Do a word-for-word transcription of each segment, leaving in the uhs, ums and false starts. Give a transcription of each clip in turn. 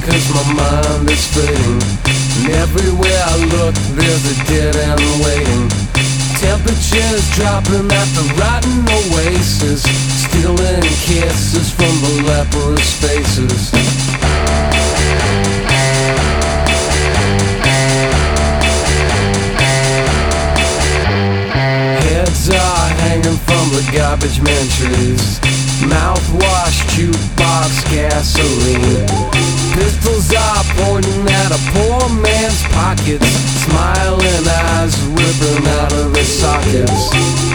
cause my mind is fading, and everywhere I look there's a dead end waiting. Temperatures dropping at the rotten oasis, stealing kisses from the leprous faces. Heads are hanging from the garbage man trees, mouthwash, jukebox, gasoline. Pistols are pointing at a poor man's pockets, smiling eyes ripping out of their sockets.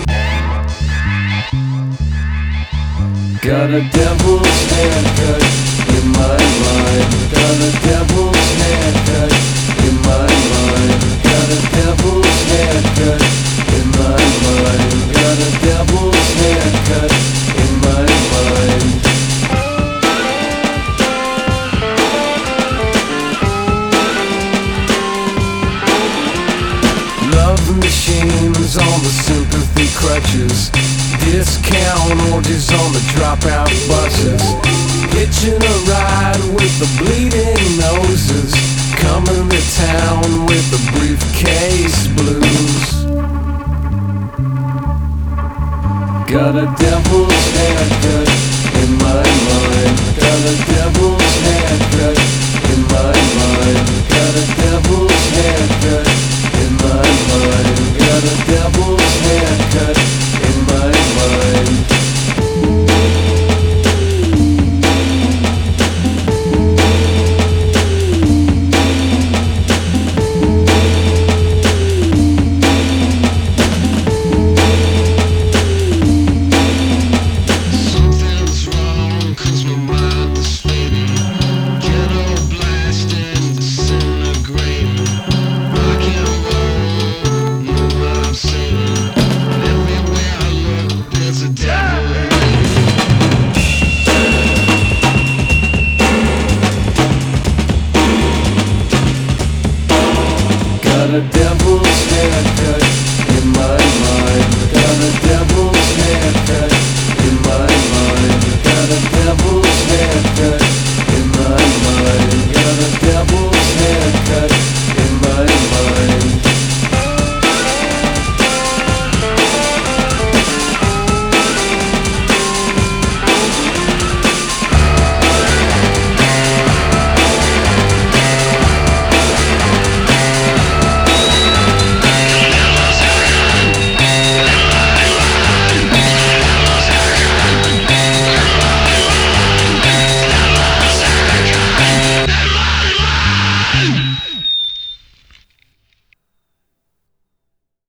Got a devil's haircut in my mind. Got a devil's haircut in my mind. Got a devil's haircut in my mind. Got a devil's haircut in my mind. Love machines on the sympathy crutches, discount orgies on the dropout buses, hitching a ride with the bleeding noses, coming to town with the briefcase blues. Got a devil's haircut in my mind. Got a devil's haircut in my mind. Got a devil's haircut in my mind. Got a devil's haircut